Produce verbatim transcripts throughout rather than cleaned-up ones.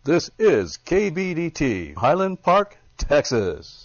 This is K B D T, Highland Park, Texas.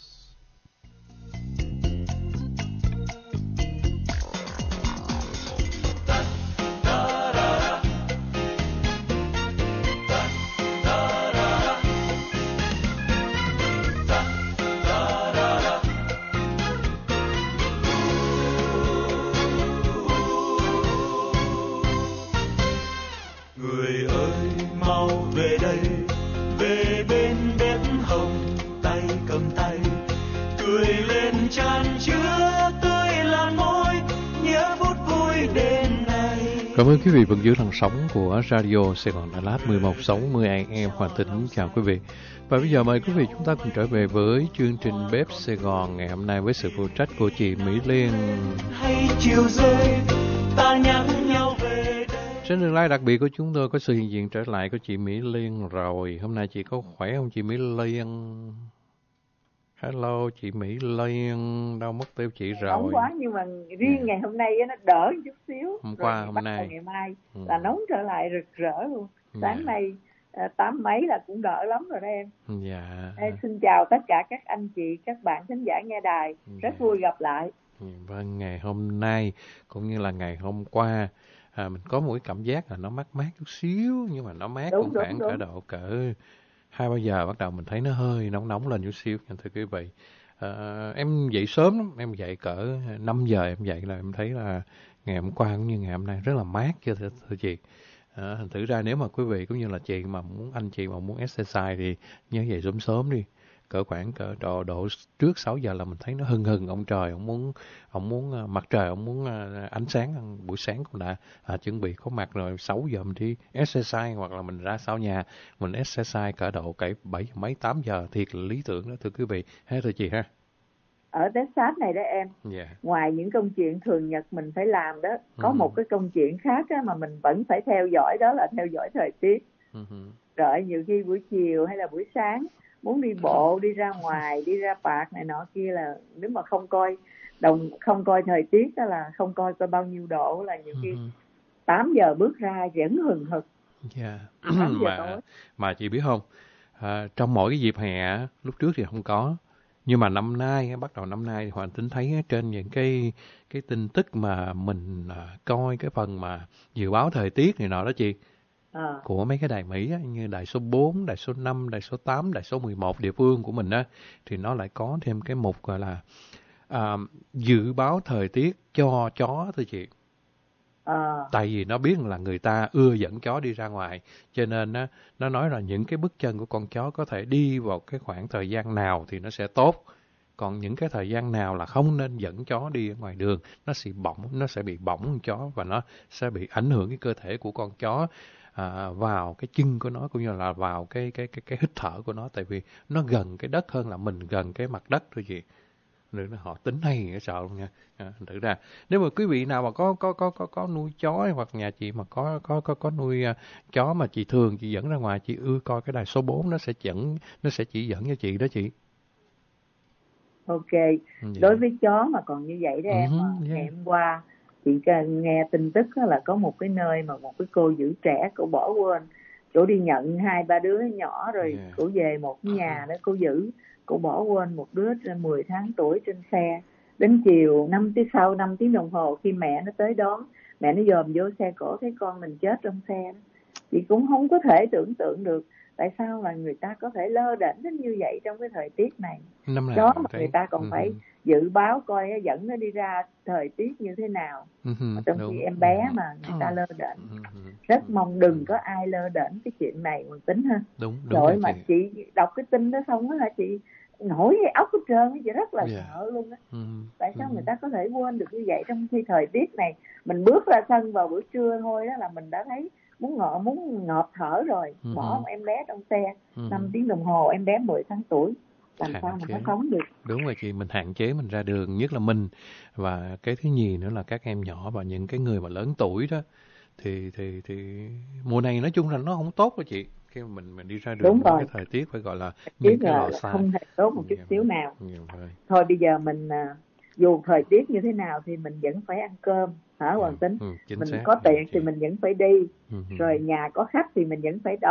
Cảm ơn quý vị vẫn giữ làn sóng của Radio Sài Gòn Đà Lạt mười một sáu mươi A M. Hoàng Tính chào quý vị. Và bây giờ mời quý vị chúng ta cùng trở về với chương trình Bếp Sài Gòn ngày hôm nay với sự phụ trách của chị Mỹ Liên. Hay chiều rơi, ta nhắc nhau về đây. Trên đường live đặc biệt của chúng tôi có sự hiện diện trở lại của chị Mỹ Liên rồi. Hôm nay chị có khỏe không chị Mỹ Liên? Hello chị Mỹ Liên, đâu mất tiêu chị rồi. Nóng quá nhưng mà riêng yeah. ngày hôm nay nó đỡ chút xíu. Hôm qua rồi hôm nay ngày mai ừ. là nóng trở lại rực rỡ luôn. Sáng yeah. nay tám mấy là cũng đỡ lắm rồi đó em. Dạ. Em xin chào tất cả các anh chị, các bạn khán giả nghe đài. Rất yeah. vui gặp lại. Vâng, ngày hôm nay cũng như là ngày hôm qua à, mình có một cái cảm giác là nó mát mát chút xíu, nhưng mà nó mát đúng, cũng khoảng cỡ độ cỡ hai ba giờ bắt đầu mình thấy nó hơi nóng nóng lên chút xíu. Thưa quý vị, à, em dậy sớm lắm, em dậy cỡ năm giờ em dậy là em thấy là ngày hôm qua cũng như ngày hôm nay rất là mát chứ thưa, thưa chị. À, thành thử ra nếu mà quý vị cũng như là chị mà muốn anh chị mà muốn exercise thì nhớ dậy sớm sớm đi, cỡ khoảng cỡ độ độ trước sáu giờ là mình thấy nó hừng hừng ông trời, ông muốn ông muốn mặt trời, ông muốn ánh sáng, buổi sáng cũng đã à, chuẩn bị có mặt rồi. Sáu giờ mình đi exercise hoặc là mình ra sau nhà mình exercise cỡ độ cái bảy mấy tám giờ thiệt là lý tưởng đó thưa quý vị. Hết rồi chị ha. Ở Texas này đó em, yeah. ngoài những công chuyện thường nhật mình phải làm đó, có uh-huh. một cái công chuyện khác đó mà mình vẫn phải theo dõi, đó là theo dõi thời tiết. Uh-huh. Rồi nhiều khi buổi chiều hay là buổi sáng muốn đi bộ, đi ra ngoài, đi ra park này nọ kia là nếu mà không coi đồng không coi thời tiết đó là không coi coi bao nhiêu độ là nhiều khi uh-huh. tám giờ bước ra vẫn hừng hực. Yeah. mà, mà chị biết không, à, trong mỗi cái dịp hè lúc trước thì không có, nhưng mà năm nay, bắt đầu năm nay thì Hoàng Tính thấy trên những cái cái tin tức mà mình à, coi cái phần mà dự báo thời tiết này nọ đó chị, à. của mấy cái đài Mỹ á, như đài số bốn, đài số năm, đài số tám, đài số mười một địa phương của mình á, thì nó lại có thêm cái mục gọi là à, dự báo thời tiết cho chó thưa chị. À. Tại vì nó biết là người ta ưa dẫn chó đi ra ngoài, cho nên nó, nó nói là những cái bước chân của con chó có thể đi vào cái khoảng thời gian nào thì nó sẽ tốt, còn những cái thời gian nào là không nên dẫn chó đi ở ngoài đường, nó sẽ bỏng, nó sẽ bị bỏng con chó và nó sẽ bị ảnh hưởng cái cơ thể của con chó à, vào cái chân của nó cũng như là vào cái cái cái cái hít thở của nó, tại vì nó gần cái đất hơn là mình gần cái mặt đất thôi chị. Nữa họ tính hay cái sợ luôn nha. À, thử ra nếu mà quý vị nào mà có có có có có nuôi chó hoặc nhà chị mà có có có có nuôi uh, chó mà chị thường chị dẫn ra ngoài, chị ưa coi cái đài số bốn, nó sẽ dẫn nó sẽ chỉ dẫn cho chị đó chị. Ok. Yeah. Đối với chó mà còn như vậy đó em, uh-huh, yeah. ngày hôm qua chị nghe tin tức là có một cái nơi mà một cái cô giữ trẻ cô bỏ quên, cô đi nhận hai ba đứa nhỏ rồi yeah. cô về một cái nhà đó cô giữ, cô bỏ quên một đứa mười tháng tuổi trên xe. Đến chiều năm tiếng sau năm tiếng đồng hồ khi mẹ nó tới đón, mẹ nó dòm vô xe cổ thấy con mình chết trong xe đó. Chị cũng không có thể tưởng tượng được tại sao là người ta có thể lơ đễnh đến như vậy trong cái thời tiết này. Đó mà thấy... người ta còn uh-huh. phải dự báo coi dẫn nó đi ra thời tiết như thế nào. Uh-huh. Trong khi em bé mà người ta lơ đễnh. Uh-huh. Rất mong đừng có ai lơ đễnh cái chuyện này Hoàng Tính ha. Đúng, đúng rồi mà chị. chị đọc cái tin đó xong đó hả chị nổi cái óc hết trơn, chị rất là yeah. sợ luôn á. Uh-huh. Tại sao uh-huh. người ta có thể quên được như vậy trong khi thời tiết này mình bước ra sân vào buổi trưa thôi đó là mình đã thấy muốn ngọ muốn ngọt thở rồi. Uh-huh. Bỏ một em bé trong xe uh-huh. năm tiếng đồng hồ, em bé mười tháng tuổi làm hạn sao mà chế. Nó sống được. Đúng rồi chị, mình hạn chế mình ra đường, nhất là mình, và cái thứ nhì nữa là các em nhỏ và những cái người mà lớn tuổi đó thì thì thì mùa này nói chung là nó không tốt đó chị. Khi mà mình mình đi ra đường đúng rồi. Cái thời tiết phải gọi là những cái lò xả không hề tốt một chút xíu nào. Thôi. thôi bây giờ mình dù thời tiết như thế nào thì mình vẫn phải ăn cơm hả Hoàng Tính. Ừ, mình xác. có tiện thì mình vẫn phải đi. Ừ. Rồi nhà có khách thì mình vẫn phải đón.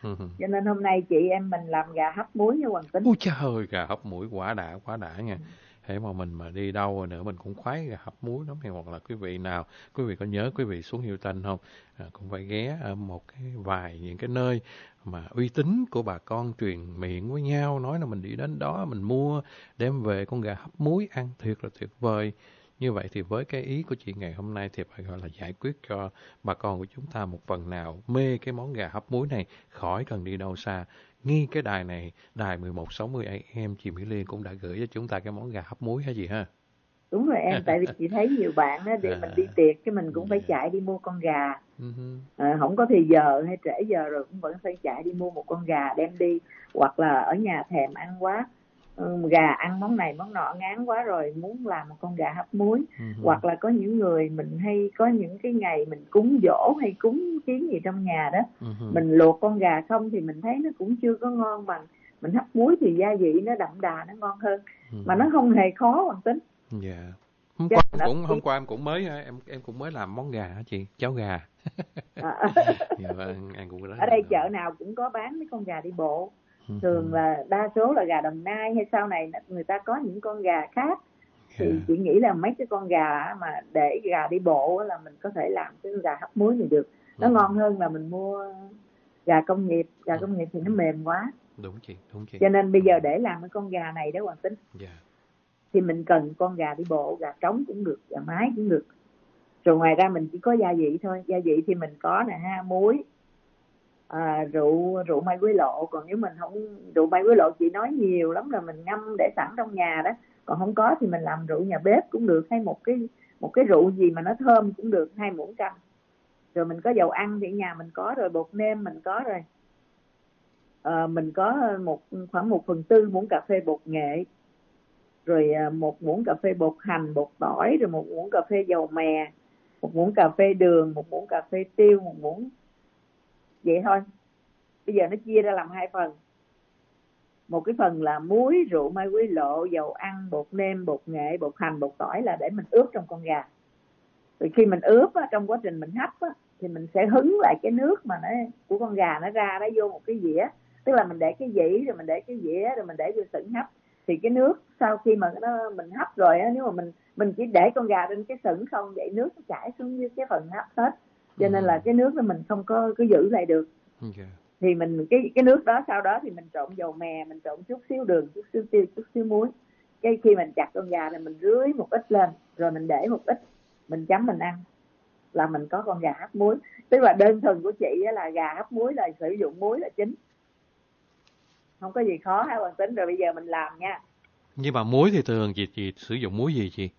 Cho nên hôm nay chị em mình làm gà hấp muối nha Hoàng Tính. Ôi trời ơi, gà hấp muối quá đã, quá đã nha. Thế mà mình mà đi đâu nữa mình cũng khoái gà hấp muối lắm. Hoặc là quý vị nào, quý vị có nhớ quý vị xuống Hilton không? À, cũng phải ghé ở một cái vài những cái nơi mà uy tín của bà con truyền miệng với nhau, nói là mình đi đến đó mình mua đem về con gà hấp muối ăn thiệt là tuyệt vời. Như vậy thì với cái ý của chị ngày hôm nay thì phải gọi là giải quyết cho bà con của chúng ta một phần nào mê cái món gà hấp muối này, khỏi cần đi đâu xa. Ngay cái đài này, đài mười một sáu mươi a em, chị Mỹ Liên cũng đã gửi cho chúng ta cái món gà hấp muối hả chị ha? Đúng rồi em, tại vì chị thấy nhiều bạn á, để mình đi tiệc cái mình cũng phải chạy đi mua con gà. À, không có thì giờ hay trễ giờ rồi cũng vẫn phải chạy đi mua một con gà đem đi, hoặc là ở nhà thèm ăn quá, gà ăn món này món nọ ngán quá rồi muốn làm một con gà hấp muối. Uh-huh. Hoặc là có những người mình hay có những cái ngày mình cúng giỗ hay cúng kiến gì trong nhà đó, uh-huh. mình luộc con gà không thì mình thấy nó cũng chưa có ngon bằng mình hấp muối, thì gia vị nó đậm đà, nó ngon hơn. Uh-huh. Mà nó không hề khó Hoàng Tính. Dạ. Yeah. Hôm qua em cũng hôm qua em cũng mới em em cũng mới làm món gà hả chị, cháo gà. À. Dạ, vâng, ăn cũng ở đây chợ nào cũng có bán mấy con gà đi bộ. Thường là đa số là gà Đồng Nai, hay sau này người ta có những con gà khác. Thì yeah. chị nghĩ là mấy cái con gà mà để gà đi bộ là mình có thể làm cái gà hấp muối này được. Nó ừ. ngon hơn là mình mua gà công nghiệp. Gà công nghiệp thì nó mềm quá. Đúng chị, đúng chị. Cho nên bây giờ để làm cái con gà này đó Hoàng Tính, yeah. thì mình cần con gà đi bộ, gà trống cũng được, gà mái cũng được. Rồi ngoài ra mình chỉ có gia vị thôi. Gia vị thì mình có nè ha, muối, À, rượu rượu mai quế lộ. Còn nếu mình không, rượu mai quế lộ chị nói nhiều lắm rồi, mình ngâm để sẵn trong nhà đó. Còn không có thì mình làm rượu nhà bếp cũng được, hay một cái một cái rượu gì mà nó thơm cũng được, hai muỗng canh. Rồi mình có dầu ăn thì nhà mình có rồi, bột nêm mình có rồi, à, mình có một khoảng một phần tư muỗng cà phê bột nghệ, rồi một muỗng cà phê bột hành, bột tỏi, rồi một muỗng cà phê dầu mè, một muỗng cà phê đường, một muỗng cà phê tiêu, một muỗng. Vậy thôi. Bây giờ nó chia ra làm hai phần. Một cái phần là muối, rượu mai quế lộ, dầu ăn, bột nêm, bột nghệ, bột hành, bột tỏi là để mình ướp trong con gà. Rồi khi mình ướp á, trong quá trình mình hấp á, thì mình sẽ hứng lại cái nước mà nó của con gà nó ra, nó vô một cái dĩa. Tức là mình để cái dĩ, rồi mình để cái dĩa, rồi mình để vô sửng hấp. Thì cái nước sau khi mà nó mình hấp rồi á, nếu mà mình mình chỉ để con gà trên cái sửng không, vậy nước nó chảy xuống dưới cái phần hấp hết. Cho nên là cái nước đó mình không có cứ giữ lại được. Okay. Thì mình cái cái nước đó sau đó thì mình trộn dầu mè, mình trộn chút xíu đường, chút xíu tiêu, chút xíu muối. Cái khi mình chặt con gà này mình rưới một ít lên, rồi mình để một ít, mình chấm mình ăn là mình có con gà hấp muối. Tức là đơn thuần của chị là gà hấp muối là sử dụng muối là chính, không có gì khó ha Hoàng Tính. Rồi bây giờ mình làm nha. Nhưng mà muối thì thường chị chị sử dụng muối gì chị?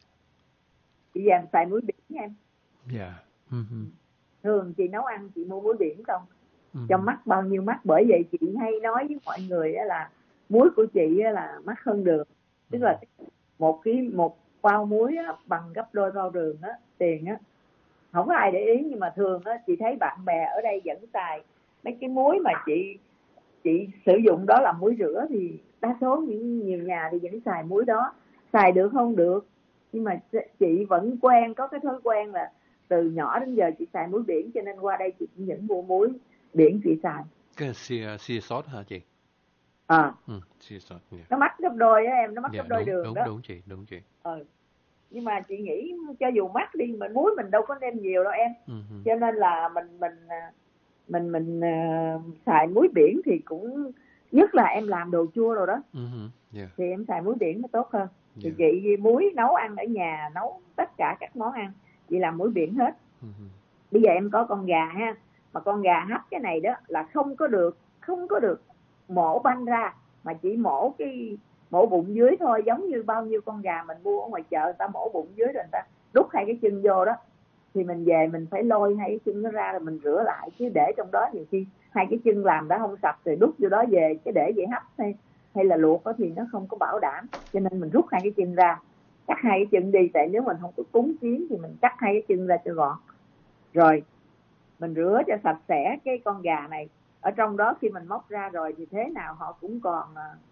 Chị dàn xài muối biển nha em. Dạ. Yeah. Mm-hmm. Thường chị nấu ăn chị mua muối biển không? Mm-hmm. Cho mắc bao nhiêu mắc. Bởi vậy chị hay nói với mọi người là muối của chị là mắc hơn đường. Tức là một cái một bao muối bằng gấp đôi bao đường á, tiền á. Không có ai để ý, nhưng mà thường á chị thấy bạn bè ở đây vẫn xài mấy cái muối mà chị chị sử dụng đó là muối rửa, thì đa số những nhiều nhà thì vẫn xài muối đó. Xài được không được, nhưng mà chị vẫn quen, có cái thói quen là từ nhỏ đến giờ chị xài muối biển, cho nên qua đây chị cũng vẫn mua muối biển chị xài. Cái sea sea salt hả chị? À, ừ, sea salt, yeah. Nó mắc gấp đôi á em, nó mắc Yeah, gấp đôi đúng, đường đúng, đó. Đúng chị, đúng chị. Ừ. Nhưng mà chị nghĩ cho dù mắc đi mà muối mình đâu có nêm nhiều đâu em. Uh-huh. Cho nên là mình mình mình mình uh, xài muối biển thì cũng, nhất là em làm đồ chua rồi đó. Uh-huh. Yeah. Thì em xài muối biển nó tốt hơn. Yeah. Thì chị muối nấu ăn ở nhà, nấu tất cả các món ăn chị làm muối biển hết. Uh-huh. Bây giờ em có con gà ha, mà con gà hấp cái này đó là không có được không có được mổ banh ra, mà chỉ mổ cái mổ bụng dưới thôi, giống như bao nhiêu con gà mình mua ở ngoài chợ, người ta mổ bụng dưới rồi người ta đút hai cái chân vô đó, thì mình về mình phải lôi hai cái chân nó ra rồi mình rửa lại, chứ để trong đó nhiều khi hai cái chân làm đã không sạch rồi đút vô đó về cái để vậy hấp hay hay là luộc đó thì nó không có bảo đảm. Cho nên mình rút hai cái chân ra, cắt hai cái chân đi, tại nếu mình không có cúng kiến thì mình cắt hai cái chân ra cho gọn, rồi mình rửa cho sạch sẽ cái con gà này. Ở trong đó khi mình móc ra rồi thì thế nào họ cũng còn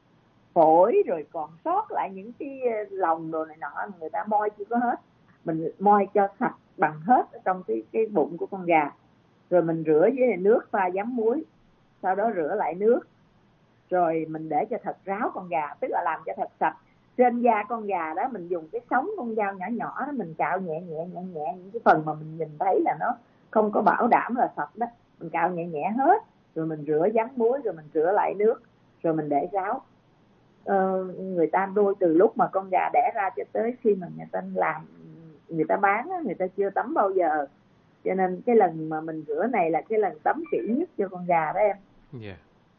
phổi, rồi còn sót lại những cái lòng đồ này nọ, người ta moi chưa có hết, mình moi cho sạch bằng hết ở trong cái cái bụng của con gà, rồi mình rửa với nước pha giấm muối, sau đó rửa lại nước, rồi mình để cho thật ráo con gà, tức là làm cho thật sạch. Trên da con gà đó mình dùng cái sống con dao nhỏ nhỏ đó, mình cạo nhẹ nhẹ nhẹ nhẹ những cái phần mà mình nhìn thấy là nó không có bảo đảm là sạch đó, mình cạo nhẹ nhẹ hết, rồi mình rửa vắn muối, rồi mình rửa lại nước, rồi mình để ráo. Ờ, người ta nuôi từ lúc mà con gà đẻ ra cho tới khi mà người ta làm, người ta bán, người ta chưa tắm bao giờ, cho nên cái lần mà mình rửa này là cái lần tắm kỹ nhất cho con gà đó em. Yeah.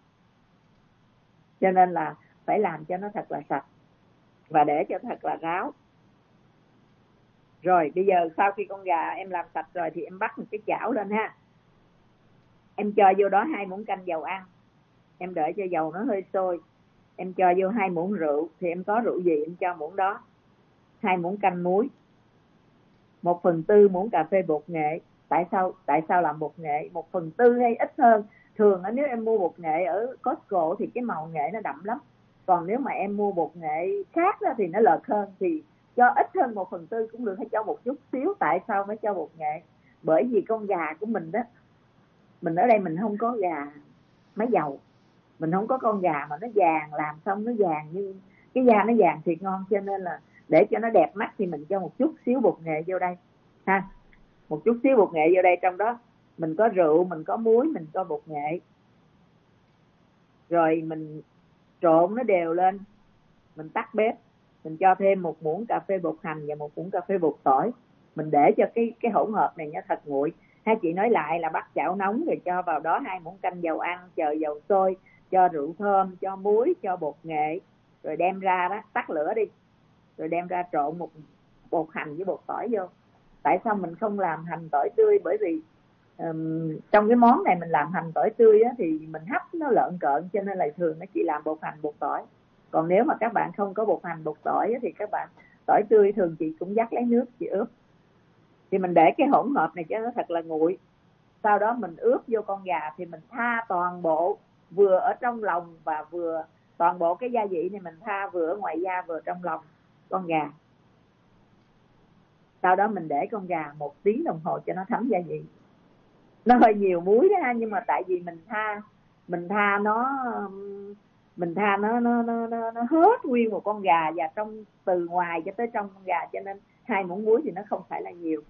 Cho nên là phải làm cho nó thật là sạch và để cho thật là ráo. Rồi bây giờ sau khi con gà em làm sạch rồi thì em bắt một cái chảo lên ha, em cho vô đó hai muỗng canh dầu ăn, em đợi cho dầu nó hơi sôi, em cho vô hai muỗng rượu, thì em có rượu gì em cho muỗng đó, hai muỗng canh muối, một phần tư muỗng cà phê bột nghệ. Tại sao tại sao làm bột nghệ? Một phần tư hay ít hơn? Thường nếu em mua bột nghệ ở Costco thì cái màu nghệ nó đậm lắm, còn nếu mà em mua bột nghệ khác đó thì nó lợt hơn, thì cho ít hơn một phần tư cũng được, hay cho một chút xíu. Tại sao phải cho bột nghệ? Bởi vì con gà của mình đó, mình ở đây mình không có gà máy dầu, mình không có con gà mà nó vàng, làm xong nó vàng, như cái da nó vàng thiệt ngon, cho nên là để cho nó đẹp mắt thì mình cho một chút xíu bột nghệ vô đây ha, một chút xíu bột nghệ vô đây. Trong đó mình có rượu, mình có muối, mình có bột nghệ, rồi mình trộn nó đều lên, mình tắt bếp, mình cho thêm một muỗng cà phê bột hành và một muỗng cà phê bột tỏi, mình để cho cái cái hỗn hợp này nó thật nguội. Hai chị nói lại là bắt chảo nóng rồi cho vào đó hai muỗng canh dầu ăn, chờ dầu sôi, cho rượu thơm, cho muối, cho bột nghệ, rồi đem ra đó, tắt lửa đi, rồi đem ra trộn một bột hành với bột tỏi vô. Tại sao mình không làm hành tỏi tươi? Bởi vì um, trong cái món này mình làm hành tỏi tươi á, thì mình hấp nó lợn cợn, cho nên là thường nó chỉ làm bột hành bột tỏi. Còn nếu mà các bạn không có bột hành bột tỏi á, thì các bạn tỏi tươi thường chị cũng vắt lấy nước chị ướp. Thì mình để cái hỗn hợp này cho nó thật là nguội, sau đó mình ướp vô con gà, thì mình tha toàn bộ, vừa ở trong lòng và vừa toàn bộ cái gia vị này mình tha vừa ở ngoài da vừa trong lòng con gà. Sau đó mình để con gà một tiếng đồng hồ cho nó thấm gia vị. Nó hơi nhiều muối đó ha, nhưng mà tại vì mình tha mình tha nó mình tha nó nó nó nó, nó hết nguyên một con gà, và trong từ ngoài cho tới trong con gà, cho nên hai muỗng muối thì nó không phải là nhiều.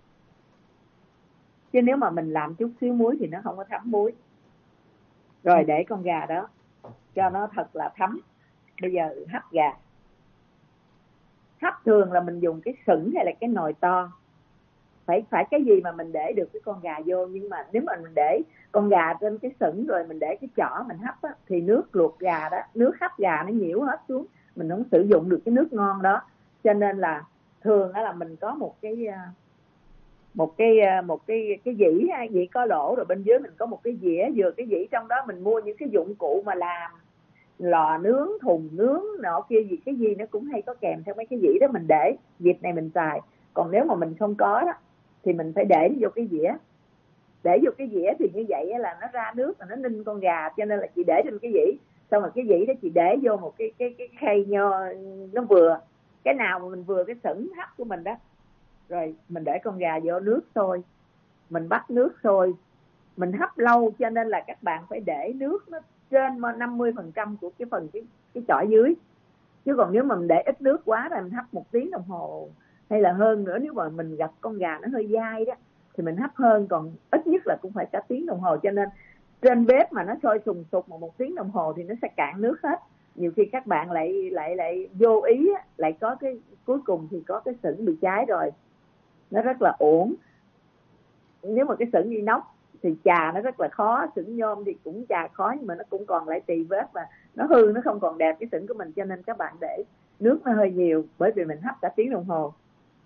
Chứ nếu mà mình làm chút xíu muối thì nó không có thấm muối. Rồi để con gà đó cho nó thật là thấm. Bây giờ hấp gà. Hấp thường là mình dùng cái sửng hay là cái nồi to. Phải phải cái gì mà mình để được cái con gà vô. Nhưng mà nếu mà mình để con gà trên cái sửng rồi mình để cái chỏ mình hấp á, thì nước luộc gà đó, nước hấp gà nó nhiễu hết xuống, mình không sử dụng được cái nước ngon đó. Cho nên là thường là mình có một cái một cái một cái cái dĩ dĩ có lỗ, rồi bên dưới mình có một cái dĩa, vừa cái dĩ trong đó mình mua những cái dụng cụ mà làm lò nướng, thùng nướng nọ kia gì, cái gì nó cũng hay có kèm theo mấy cái dĩ đó, mình để dịp này mình xài. Còn nếu mà mình không có đó thì mình phải để vô cái dĩa. Để vô cái dĩa thì như vậy là nó ra nước và nó ninh con gà, cho nên là chị để trên cái dĩ, xong rồi cái dĩ đó chị để vô một cái cái cái khay nho, nó vừa cái nào mà mình vừa cái sửng hấp của mình đó. Rồi mình để con gà vô nước sôi, mình bắt nước sôi, mình hấp lâu, cho nên là các bạn phải để nước nó trên năm mươi phần trăm của cái phần cái cái chỏ dưới. Chứ còn nếu mà mình để ít nước quá rồi mình hấp một tiếng đồng hồ hay là hơn nữa, nếu mà mình gặp con gà nó hơi dai đó thì mình hấp hơn, còn ít nhất là cũng phải cả tiếng đồng hồ. Cho nên trên bếp mà nó sôi sùng sục một, một tiếng đồng hồ thì nó sẽ cạn nước hết. Nhiều khi các bạn lại lại lại vô ý lại có cái cuối cùng thì có cái sửng bị cháy rồi, nó rất là uổng. Nếu mà cái sửng inox thì chà nó rất là khó, sửng nhôm thì cũng chà khó, nhưng mà nó cũng còn lại tì vết và nó hư, nó không còn đẹp cái sửng của mình. Cho nên các bạn để nước nó hơi nhiều, bởi vì mình hấp cả tiếng đồng hồ.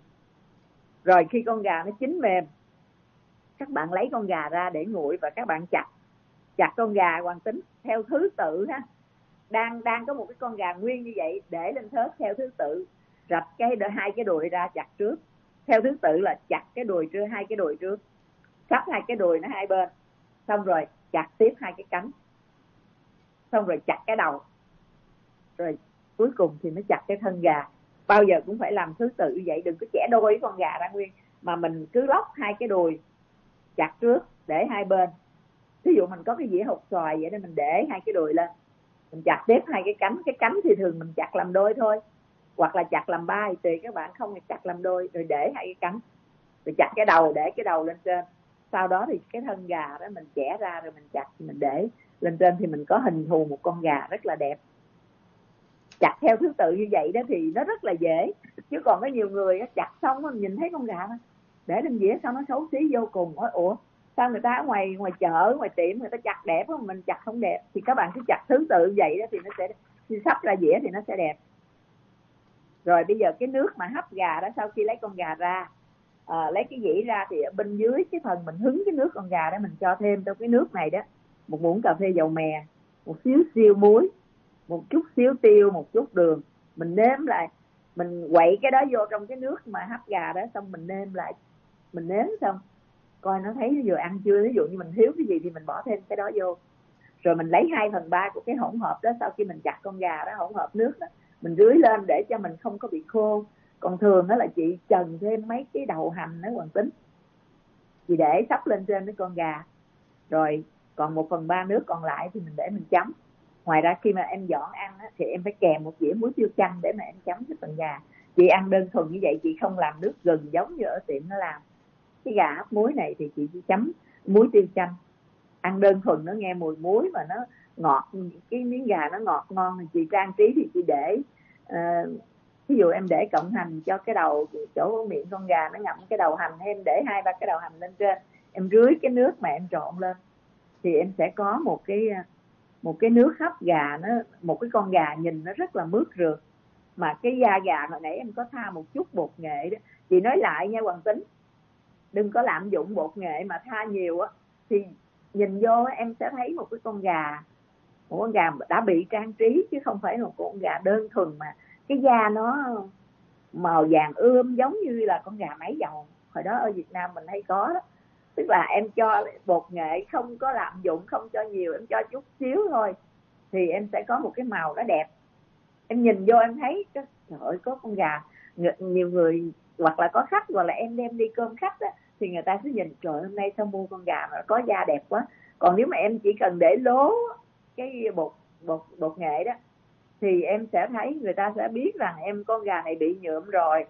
Rồi khi con gà nó chín mềm, các bạn lấy con gà ra để nguội và các bạn chặt chặt con gà hoàn tính theo thứ tự ha. Đang đang có một cái con gà nguyên như vậy, để lên thớt theo thứ tự, rạch cái hai cái đùi ra chặt trước. Theo thứ tự là chặt cái đùi trước, hai cái đùi trước, sắp hai cái đùi nó hai bên, xong rồi chặt tiếp hai cái cánh, xong rồi chặt cái đầu, rồi cuối cùng thì nó chặt cái thân gà. Bao giờ cũng phải làm thứ tự như vậy, đừng có chẻ đôi con gà ra nguyên, mà mình cứ lóc hai cái đùi chặt trước để hai bên, ví dụ mình có cái dĩa hột xoài vậy đó, mình để hai cái đùi lên, mình chặt tiếp hai cái cánh. Cái cánh thì thường mình chặt làm đôi thôi, hoặc là chặt làm ba thì tùy các bạn, không thì chặt làm đôi, rồi để hai cái cánh, rồi chặt cái đầu, để cái đầu lên trên. Sau đó thì cái thân gà đó mình chẻ ra rồi mình chặt, mình để lên trên thì mình có hình thù một con gà rất là đẹp. Chặt theo thứ tự như vậy đó thì nó rất là dễ. Chứ còn có nhiều người chặt xong mình nhìn thấy con gà đó, để lên dĩa sao nó xấu xí vô cùng. Ủa sao người ta ở ngoài ngoài chợ, ngoài tiệm người ta chặt đẹp không, mình chặt không đẹp. Thì các bạn cứ chặt thứ tự vậy đó thì nó sẽ, khi sắp ra dĩa thì nó sẽ đẹp. Rồi bây giờ cái nước mà hấp gà đó, sau khi lấy con gà ra, à, lấy cái dĩ ra thì ở bên dưới cái phần mình hứng cái nước con gà đó, mình cho thêm trong cái nước này đó một muỗng cà phê dầu mè, một xíu siêu muối, một chút xíu tiêu, một chút đường. Mình nêm lại, mình quậy cái đó vô trong cái nước mà hấp gà đó, xong mình nêm lại, mình nếm xong coi nó thấy nó vừa ăn chưa. Ví dụ như mình thiếu cái gì thì mình bỏ thêm cái đó vô. Rồi mình lấy hai phần ba của cái hỗn hợp đó, sau khi mình chặt con gà đó, hỗn hợp nước đó, mình rưới lên để cho mình không có bị khô. Còn thường đó là chị trần thêm mấy cái đầu hành đó Hoàng Tính, chị để sắp lên trên cái con gà. Rồi còn một phần ba nước còn lại thì mình để mình chấm. Ngoài ra khi mà em dọn ăn á, thì em phải kèm một dĩa muối tiêu chanh để mà em chấm cái phần gà. Chị ăn đơn thuần như vậy, chị không làm nước gừng giống như ở tiệm nó làm. Cái gà hấp muối này thì chị chỉ chấm muối tiêu chanh. Ăn đơn thuần nó nghe mùi muối mà nó ngọt, cái miếng gà nó ngọt ngon. Thì chị trang trí thì chị để uh, ví dụ em để cọng hành cho cái đầu, chỗ miệng con gà nó ngậm cái đầu hành, hay em để hai ba cái đầu hành lên trên, em rưới cái nước mà em trộn lên thì em sẽ có một cái một cái nước hấp gà, nó một cái con gà nhìn nó rất là mướt rượt. Mà cái da gà hồi nãy em có tha một chút bột nghệ đó, chị nói lại nha Hoàng Tính, đừng có lạm dụng bột nghệ mà tha nhiều á thì nhìn vô em sẽ thấy một cái con gà, một con gà đã bị trang trí chứ không phải một con gà đơn thuần mà cái da nó màu vàng ươm giống như là con gà máy dầu. Hồi đó ở Việt Nam mình hay có đó, tức là em cho bột nghệ, không có lạm dụng, không cho nhiều, em cho chút xíu thôi thì em sẽ có một cái màu nó đẹp. Em nhìn vô em thấy trời ơi, có con gà. Nhiều người hoặc là có khách, hoặc là em đem đi cơm khách á, thì người ta cứ nhìn trời hôm nay sao mua con gà mà có da đẹp quá. Còn nếu mà em chỉ cần để lố cái bột bột bột nghệ đó thì em sẽ thấy, người ta sẽ biết rằng em con gà này bị nhuộm rồi.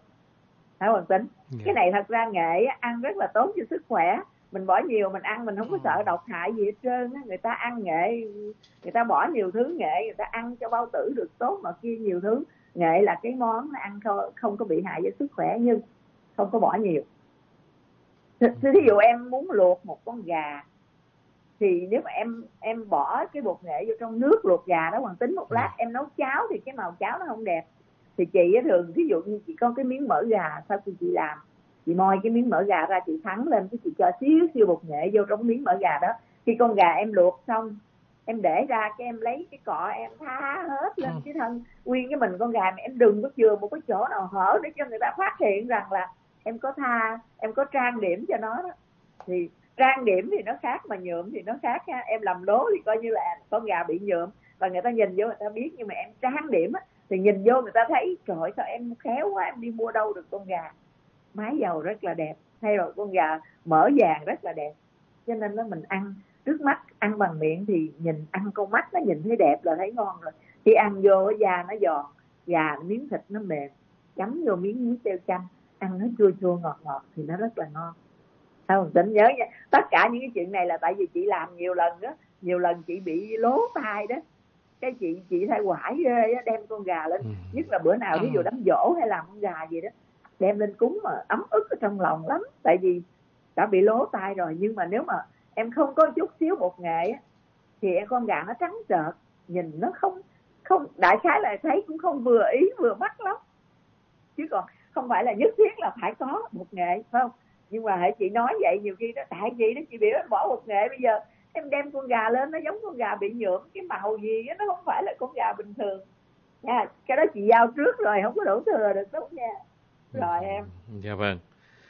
Hả Hoàng Tính? Yeah. Cái này thật ra nghệ ăn rất là tốt cho sức khỏe. Mình bỏ nhiều mình ăn mình không có sợ độc hại gì hết trơn á. Người ta ăn nghệ, người ta bỏ nhiều thứ nghệ, người ta ăn cho bao tử được tốt mà kia nhiều thứ. Nghệ là cái món nó ăn không, không có bị hại cho sức khỏe, nhưng không có bỏ nhiều. Ví dụ em muốn luộc một con gà thì nếu mà em em bỏ cái bột nghệ vô trong nước luộc gà đó Hoàng Tính, một lát em nấu cháo thì cái màu cháo nó không đẹp. Thì chị thường ví dụ như chị có cái miếng mỡ gà, sau khi chị làm, chị moi cái miếng mỡ gà ra, chị thắng lên, cái chị cho xíu xíu bột nghệ vô trong miếng mỡ gà đó. Khi con gà em luộc xong, em để ra, cái em lấy cái cọ em tha hết lên cái thân nguyên cái mình con gà, mà em đừng có chừa một cái chỗ nào hở để cho người ta phát hiện rằng là em có tha, em có trang điểm cho nó đó. Thì trang điểm thì nó khác mà nhuộm thì nó khác ha. Em làm lố thì coi như là con gà bị nhuộm và người ta nhìn vô người ta biết, nhưng mà em trang điểm á thì nhìn vô người ta thấy trời ơi sao em khéo quá, em đi mua đâu được con gà mái dầu rất là đẹp, hay là con gà mỡ vàng rất là đẹp. Cho nên là mình ăn trước mắt, ăn bằng miệng thì nhìn, ăn con mắt nó nhìn thấy đẹp là thấy ngon rồi. Khi ăn vô da nó giòn, gà miếng thịt nó mềm, chấm vô miếng muối tiêu chanh, ăn nó chua chua ngọt ngọt thì nó rất là ngon. Không, Tính nhớ nha, tất cả những cái chuyện này là tại vì chị làm nhiều lần đó, nhiều lần chị bị lố tai đó, cái chị chị thay quải ghê á, đem con gà lên, ừ. nhất là bữa nào ví dụ đám giỗ hay làm con gà gì đó, đem lên cúng mà ấm ức ở trong lòng lắm, tại vì đã bị lố tai rồi. Nhưng mà nếu mà em không có chút xíu bột nghệ á, thì con gà nó trắng trợt, nhìn nó không không đại khái là thấy cũng không vừa ý vừa mắt lắm, chứ còn không phải là nhất thiết là phải có bột nghệ, phải không? Nhưng mà hãy chị nói vậy nhiều khi đó, tại vì đó chị biểu em bỏ bột nghệ, bây giờ em đem con gà lên nó giống con gà bị nhuộm, cái màu gì đó, nó không phải là con gà bình thường nha. Cái đó chị giao trước rồi, không có đổ thừa được tốt nha. Rồi em. Dạ vâng.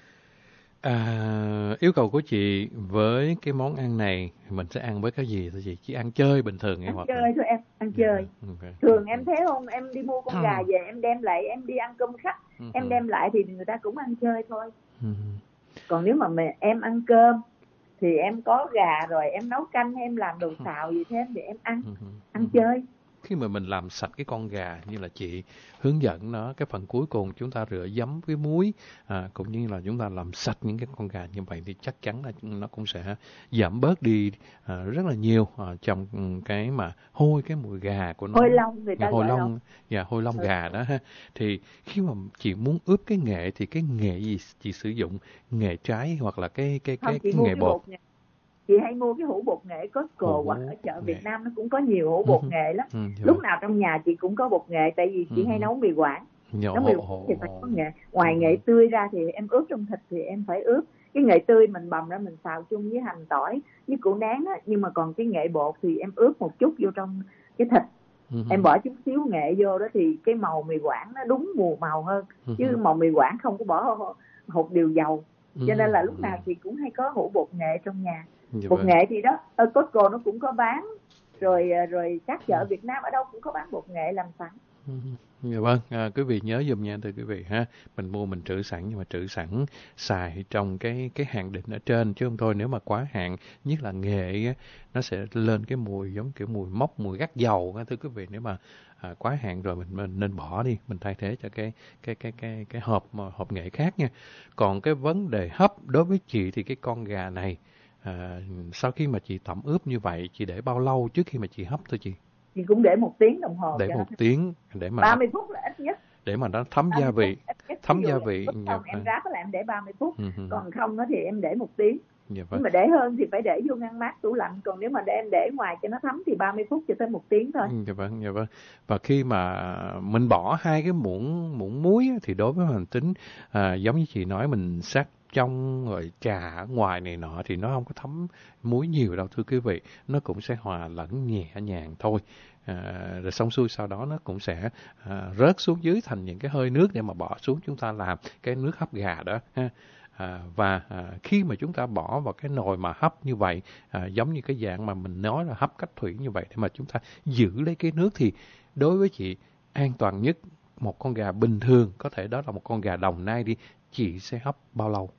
À, yêu cầu của chị với cái món ăn này mình sẽ ăn với cái gì thôi chị? Chỉ ăn chơi bình thường em? Ăn chơi thôi em, ăn chơi. Okay. Thường em thấy không, em đi mua con gà về em đem lại, em đi ăn cơm khách, em đem lại thì người ta cũng ăn chơi thôi. Còn nếu mà em ăn cơm thì em có gà rồi em nấu canh, em làm đồ xào gì thêm thì em ăn, ăn chơi. Khi mà mình làm sạch cái con gà như là chị hướng dẫn nó, cái phần cuối cùng chúng ta rửa giấm với muối, à, cũng như là chúng ta làm sạch những cái con gà như vậy thì chắc chắn là nó cũng sẽ giảm bớt đi à, rất là nhiều à, trong cái mà hôi cái mùi gà của nó. Hôi lông người ta hôi gọi lông, dạ, hôi lông gà đó ha. Thì khi mà chị muốn ướp cái nghệ thì cái nghệ gì chị sử dụng, nghệ trái hoặc là cái cái cái, cái, cái nghệ bột? bột chị hay mua cái hũ bột nghệ Costco hoặc ở chợ nghệ. Việt Nam nó cũng có nhiều hũ bột uh-huh. nghệ lắm. Uh-huh. Lúc nào trong nhà chị cũng có bột nghệ, tại vì chị uh-huh. hay nấu mì Quảng. Uh-huh. Nấu mì Quảng thì phải có nghệ. Ngoài uh-huh. nghệ tươi ra thì em ướp trong thịt thì em phải ướp. Cái nghệ tươi mình bầm ra mình xào chung với hành tỏi với củ nén á, nhưng mà còn cái nghệ bột thì em ướp một chút vô trong cái thịt. Uh-huh. Em bỏ chút xíu nghệ vô đó thì cái màu mì Quảng nó đúng mùa màu hơn. Uh-huh. Chứ màu mì Quảng không có bỏ hột điều dầu. Uh-huh. Cho nên là lúc nào chị cũng hay có hũ bột nghệ trong nhà. Dạ bột vâng. nghệ thì đó ở Costco nó cũng có bán, rồi rồi các chợ Việt Nam ở đâu cũng có bán bột nghệ làm sẵn. Dạ vâng, à, quý vị nhớ giùm nha thưa quý vị ha. Mình mua mình trữ sẵn, nhưng mà trữ sẵn xài trong cái cái hạn định ở trên, chứ không thôi nếu mà quá hạn, nhất là nghệ á, nó sẽ lên cái mùi giống kiểu mùi mốc, mùi gắt dầu á thưa quý vị. Nếu mà à, quá hạn rồi mình, mình nên bỏ đi, mình thay thế cho cái cái cái cái cái hộp hộp nghệ khác nha. Còn cái vấn đề hấp đối với chị thì cái con gà này À, sau khi mà chị tẩm ướp như vậy, chị để bao lâu trước khi mà chị hấp thôi chị? Chị cũng để một tiếng đồng hồ. Để một tiếng để mà ba mươi phút là ít nhất. Để mà nó thấm gia vị, thấm gia vị. Không, em ráp là em để ba mươi phút, uh-huh. còn không thì em để một tiếng. Dạ vâng. Nhưng mà để hơn thì phải để vô ngăn mát tủ lạnh, còn nếu mà để em để ngoài cho nó thấm thì ba mươi phút cho tới một tiếng thôi. Dạ vâng, dạ vâng. Và khi mà mình bỏ hai cái muỗng muỗng muối thì đối với Hoàng Tính à, giống như chị nói, mình sắc trong rồi trà ở ngoài này nọ thì nó không có thấm muối nhiều đâu thưa quý vị, nó cũng sẽ hòa lẫn nhẹ nhàng thôi. À, rồi xong xuôi sau đó nó cũng sẽ à, rớt xuống dưới thành những cái hơi nước để mà bỏ xuống chúng ta làm cái nước hấp gà đó ha. À, và à, khi mà chúng ta bỏ vào cái nồi mà hấp như vậy, à, giống như cái dạng mà mình nói là hấp cách thủy như vậy, để mà chúng ta giữ lấy cái nước, thì đối với chị an toàn nhất, một con gà bình thường, có thể đó là một con gà Đồng Nai đi, chị sẽ hấp bao lâu?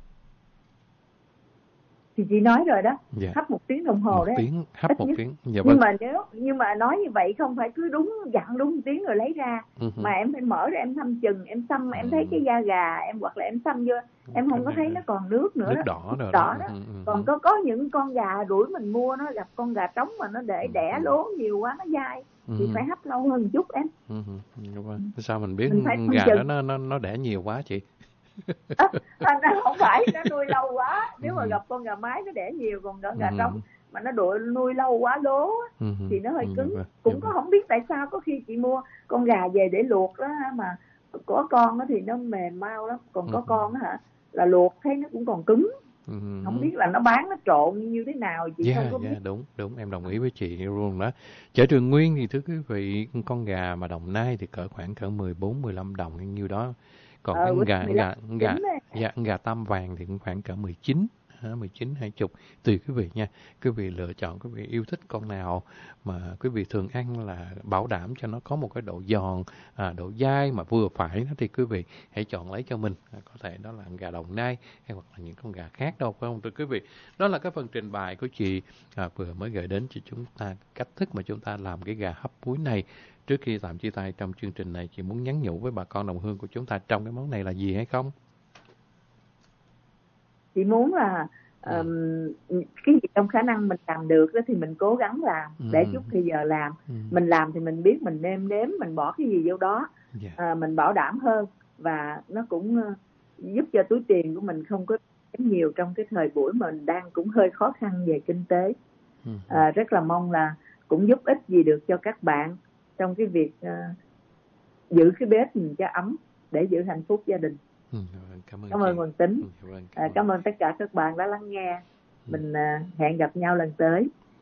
Thì chị nói rồi đó, dạ. hấp một tiếng đồng hồ một đấy. Tiếng, hấp ít một nhất. tiếng. Dạ nhưng vâng. mà nếu nhưng mà nói như vậy không phải cứ đúng dặn đúng một tiếng rồi lấy ra, uh-huh. mà em phải mở ra em thăm chừng, em xăm, uh-huh. em thấy cái da gà em hoặc là em xăm vô, em không có thấy nó còn nước nữa. Nước đó. đỏ rồi đỏ đó. đó. Uh-huh. Còn có có những con gà đuổi mình mua, nó gặp con gà trống mà nó để đẻ lố nhiều quá, nó dai, uh-huh. thì phải hấp lâu hơn chút em. Uh-huh. Đúng rồi. Sao mình biết mình gà đó nó nó nó đẻ nhiều quá chị? À, nó không phải nó nuôi lâu quá. Nếu mà gặp con gà mái nó đẻ nhiều, còn con gà trống mà nó đuổi nuôi lâu quá lố thì nó hơi cứng. Cũng có không biết tại sao, có khi chị mua con gà về để luộc đó mà có con thì nó mềm mau lắm, còn có con hả là luộc thấy nó cũng còn cứng. Không biết là nó bán nó trộn như thế nào chị. Yeah, không có yeah, biết. đúng đúng em đồng ý với chị luôn đó. Chợ Trường Nguyên thì thưa quý vị, con gà mà Đồng Nai thì cỡ khoảng cỡ mười bốn mười lăm đồng hay nhiêu đó. Còn ờ, cái gà gà gà dạ, gà tam vàng thì cũng khoảng cỡ mười chín, mười chín hai mươi, tùy quý vị nha. Quý vị lựa chọn, quý vị yêu thích con nào mà quý vị thường ăn là bảo đảm cho nó có một cái độ giòn, à, độ dai mà vừa phải, thì quý vị hãy chọn lấy cho mình. À, có thể đó là gà Đồng Nai hay hoặc là những con gà khác đâu, phải không thưa quý vị? Đó là cái phần trình bày của chị à, vừa mới gửi đến cho chúng ta cách thức mà chúng ta làm cái gà hấp muối này. Trước khi tạm chia tay trong chương trình này, chị muốn nhắn nhủ với bà con đồng hương của chúng ta trong cái món này là gì hay không? Chị muốn là um, ừ. cái gì trong khả năng mình làm được đó thì mình cố gắng làm, ừ. để chút thì giờ làm. Ừ. Mình làm thì mình biết mình nêm nếm, mình bỏ cái gì vô đó, yeah. à, mình bảo đảm hơn, và nó cũng uh, giúp cho túi tiền của mình không có nhiều trong cái thời buổi mà mình đang cũng hơi khó khăn về kinh tế. Ừ. À, rất là mong là cũng giúp ích gì được cho các bạn trong cái việc uh, giữ cái bếp mình cho ấm để giữ hạnh phúc gia đình. Ừ, cảm ơn, cảm ơn Hoàng Tính. Ừ, cảm, ơn, cảm, à, cảm ơn tất cả các bạn đã lắng nghe. Mình uh, hẹn gặp nhau lần tới.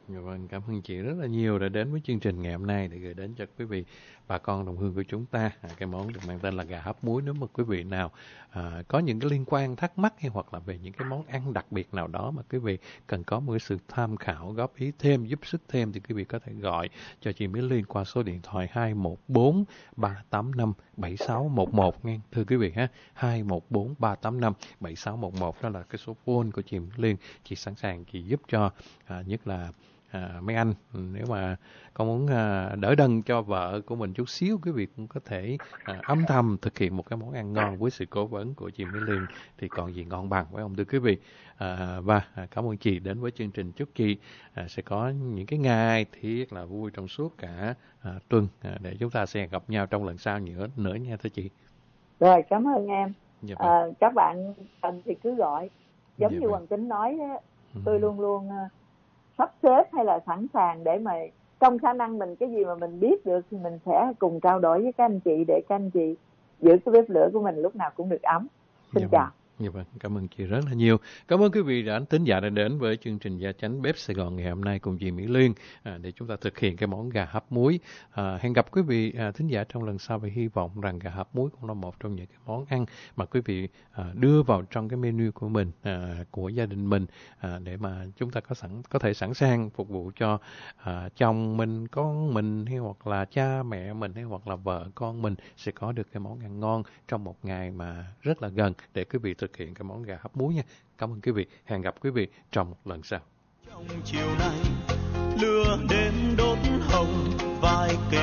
Vâng, cảm ơn chị rất là nhiều đã đến với chương trình ngày hôm nay để gửi đến cho quý vị bà con đồng hương của chúng ta à, cái món được mang tên là gà hấp muối. Nếu mà quý vị nào à, có những cái liên quan thắc mắc hay hoặc là về những cái món ăn đặc biệt nào đó mà quý vị cần có một cái sự tham khảo, góp ý thêm, giúp sức thêm thì quý vị có thể gọi cho chị Mỹ Liên qua số điện thoại hai một bốn ba tám năm bảy sáu một một nghe thưa quý vị ha. hai một bốn ba tám năm bảy sáu một một đó là cái số phone của chị Mỹ Liên. Chị sẵn sàng chị giúp cho à, nhất là À, mấy anh nếu mà có muốn à, đỡ đần cho vợ của mình chút xíu, quý vị cũng có thể à, âm thầm thực hiện một cái món ăn ngon với sự cố vấn của chị Mỹ Liên thì còn gì ngon bằng, phải không thưa quý vị? À, và à, cảm ơn chị đến với chương trình. Chúc chị à, sẽ có những cái ngày thiệt là vui trong suốt cả à, tuần à, để chúng ta sẽ gặp nhau trong lần sau nữa nữa nha thưa chị. Rồi, cảm ơn em. Dạ à, các bạn cần thì cứ gọi, giống dạ như Hoàng Tính nói đó, ừ. tôi luôn luôn sắp xếp hay là sẵn sàng để mà trong khả năng mình cái gì mà mình biết được thì mình sẽ cùng trao đổi với các anh chị để các anh chị giữ cái bếp lửa của mình lúc nào cũng được ấm. Xin dạ chào. Dạ vâng, cảm ơn chị rất là nhiều. Cảm ơn quý vị đã thính giả đã đến với chương trình Gia Chánh Bếp Sài Gòn ngày hôm nay cùng chị Mỹ Liên à, để chúng ta thực hiện cái món gà hấp muối. À, hẹn gặp quý vị à, thính giả trong lần sau và hy vọng rằng gà hấp muối cũng là một trong những cái món ăn mà quý vị à, đưa vào trong cái menu của mình, à, của gia đình mình à, để mà chúng ta có sẵn có thể sẵn sàng phục vụ cho à, chồng mình, con mình hay hoặc là cha mẹ mình hay hoặc là vợ con mình sẽ có được cái món ăn ngon trong một ngày mà rất là gần để quý vị thực hiện cái món gà hấp muối nha. Cảm ơn quý vị. Hẹn gặp quý vị trong một lần sau. Trong chiều nay lửa đêm đốt hồng vai kề